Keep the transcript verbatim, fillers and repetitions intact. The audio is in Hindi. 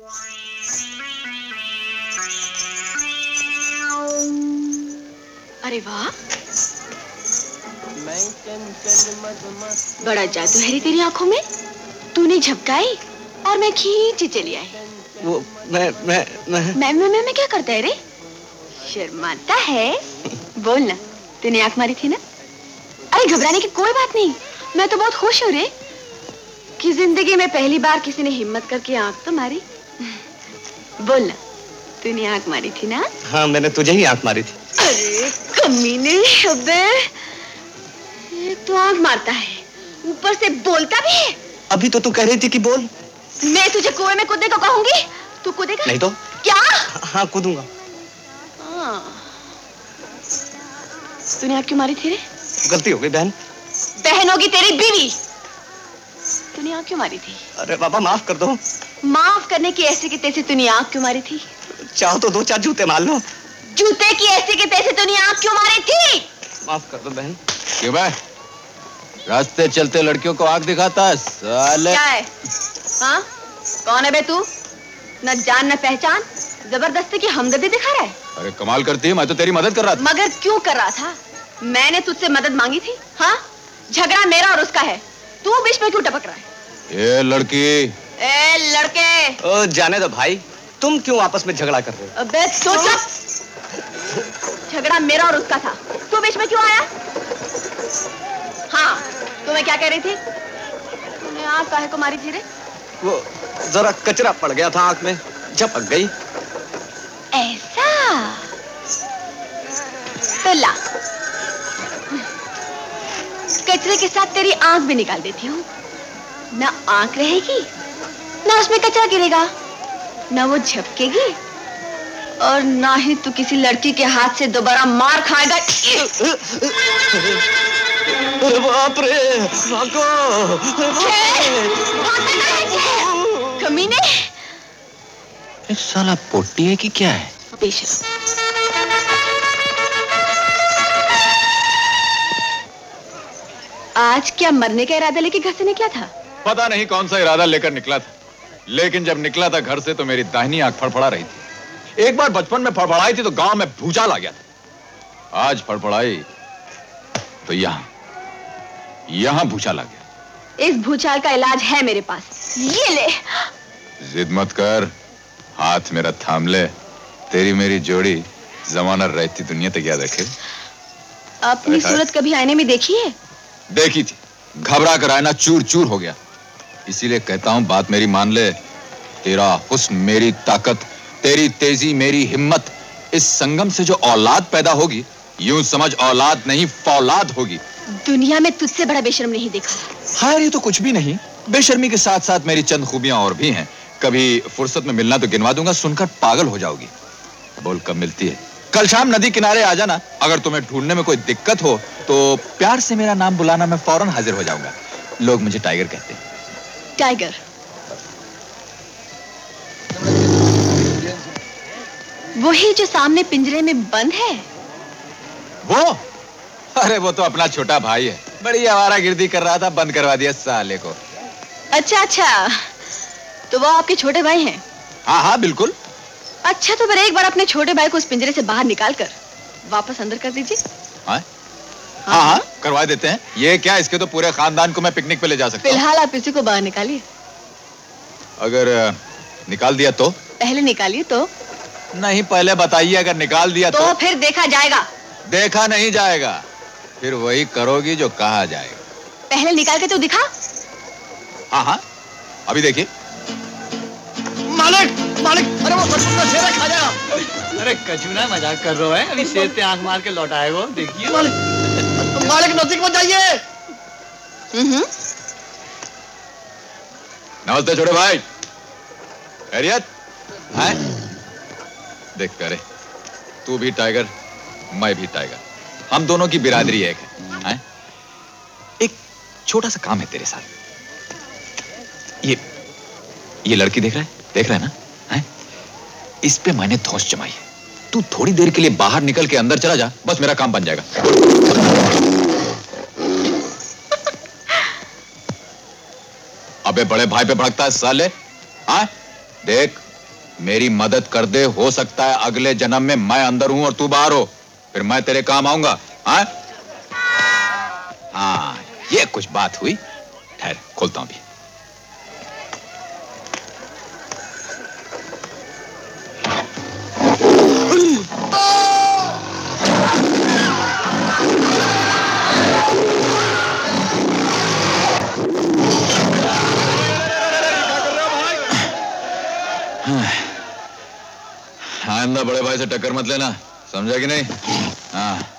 अरे वाह, बड़ा जादू है रे तेरी आंखों में। तूने झपकाई और मैं खींची चली आई। वो मैं मैं मैं मैं मैं मैं, मैं क्या करता है रे? शर्माता है? बोल ना, तूने आंख मारी थी ना? अरे घबराने की कोई बात नहीं, मैं तो बहुत खुश हूँ रे कि जिंदगी में पहली बार किसी ने हिम्मत करके आंख तो मारी। बोल ना, तूने आंख मारी थी ना? हाँ, मैंने तुझे ही आंख मारी थी। अरे कमीने, अबे एक तो आंख मारता है, ऊपर से बोलता भी है। अभी तो तू कह रही थी कि बोल। मैं तुझे कुएं में कूदने को कहूंगी, तू कूदेगा? नहीं तो क्या? हाँ, कूदूंगा। हाँ। तूने आंख क्यों मारी थी रे? गलती हो गई बहन। बहन होगी तेरी बीवी। तूने आंख क्यों मारी थी? अरे बाबा, माफ कर दो। माफ करने की ऐसे की तैसे तूने आंख क्यों मारी थी? चाहो तो दो चार जूते मार लो। जूते की ऐसे की तैसे तूने आंख क्यों मारी थी? माफ कर दो बहन। क्यों बे? रास्ते चलते लड़कियों को आंख दिखाता है साले। क्या है? हाँ? कौन है बे तू? न जान न पहचान, जबरदस्ती की हमदर्दी दिखा रहा है। अरे कमाल करती है, मैं तो तेरी मदद कर रहा था। मगर क्यों कर रहा था? मैंने तुझसे मदद मांगी थी। हाँ? झगड़ा मेरा और उसका है, तू बीच में क्यों टपक रहा है? ये लड़की। ए लड़के। ओ जाने दो भाई, तुम क्यों आपस में झगड़ा कर रहे हो? अबे तू चुप। झगड़ा मेरा और उसका था, तू बीच में क्यों आया? हाँ, तू मैं क्या कह रही थी? तूने आंख काहे को मारी थी रे? वो जरा कचरा पड़ गया था आंख में, झपक गई। ऐसा? तो ला, कचरे के साथ तेरी आंख भी निकाल देती हूँ। ना आंख रहेगी, ना उसमें कचरा गिरेगा, ना वो झपकेगी, और ना ही तू किसी लड़की के हाथ से दोबारा मार खाएगा। अरे बाप रे, भागो! कमीने! इस साला पोटी है कि क्या है? बेशर्म। आज क्या मरने का इरादा लेके घर से निकला था? पता नहीं कौन सा इरादा लेकर निकला था, लेकिन जब निकला था घर से तो मेरी दाहिनी आंख फड़फड़ा रही थी। एक बार बचपन में फड़फड़ाई थी तो गांव में भूचाल आ गया था। आज फड़फड़ाई तो यहां यहां भूचाल आ गया। इस भूचाल का इलाज है मेरे पास, ये ले। जिद मत कर, हाथ मेरा थाम ले। तेरी मेरी जोड़ी जमाना रहती दुनिया तक याद रखे। अपनी सूरत कभी आईने में देखी है? देखी थी, घबरा कर आईना चूर चूर हो गया। इसीलिए कहता हूं, बात मेरी मान ले। तेरा हुस्न मेरी ताकत, तेरी तेजी मेरी हिम्मत, इस संगम से जो औलाद पैदा होगी, यूं समझ औलाद नहीं फौलाद होगी। दुनिया में तुझसे बड़ा बेशर्म नहीं देखा। हाँ, ये तो कुछ भी नहीं। बेशर्मी के साथ साथ मेरी चंद खूबियां और भी हैं। कभी फुर्सत में मिलना तो गिनवा दूंगा, सुनकर पागल हो जाओगी। बोल कब मिलती है? कल शाम नदी किनारे आ जाना। अगर तुम्हें ढूंढने में कोई दिक्कत हो तो प्यार से मेरा नाम बुलाना, मैं फौरन हाजिर हो जाऊंगा। लोग मुझे टाइगर कहते हैं। टाइगर? वही जो सामने पिंजरे में बंद है? वो? अरे वो तो अपना छोटा भाई है, बड़ी आवारागर्दी कर रहा था, बंद करवा दिया साले को। अच्छा अच्छा, तो वो आपके छोटे भाई हैं? हाँ हाँ बिल्कुल। अच्छा, तो फिर एक बार अपने छोटे भाई को उस पिंजरे से बाहर निकाल कर वापस अंदर कर दीजिए। हाँ हाँ हाँ करवा देते हैं। ये क्या, इसके तो पूरे खानदान को मैं पिकनिक पे ले जा सकता हूँ। फिलहाल आप इसी को बाहर निकालिए। अगर निकाल दिया तो? पहले निकालिए तो। नहीं, पहले बताइए। अगर निकाल दिया तो? तो फिर देखा जाएगा। देखा नहीं जाएगा, फिर वही करोगी जो कहा जाएगा। पहले निकाल के तो दिखा। हाँ हाँ, अभी देखिए। मालिक, मालिक, अरे वो सचमुच में शेर है, खा जाएगा। अरे कचूना, मजाक कर रहा है? अभी शेर पे आंख मार के लौटाए वो, देखिए। मालिक, मालिक नजदीक मत जाइए। हम्म। नमस्ते छोटे भाई, खैरियत है? देख प्यारे, तू भी टाइगर, मैं भी टाइगर, हम दोनों की बिरादरी एक है, है? एक छोटा सा काम है तेरे साथ। ये ये लड़की देख रहा है? देख रहा है ना? है? इस पे मैंने धौंस जमाई है। तू थोड़ी देर के लिए बाहर निकल के अंदर चला जा, बस मेरा काम बन जाएगा। अबे बड़े भाई पे भड़कता है साले। हाँ? देख, मेरी मदद कर दे, हो सकता है अगले जन्म में मैं अंदर हूं और तू बाहर हो, फिर मैं तेरे काम आऊंगा। हाँ हाँ, ये कुछ बात हुई। ठहर, खोलता हूं अभी। आइंदा बड़े भाई से टक्कर मत लेना, समझा कि नहीं? हाँ।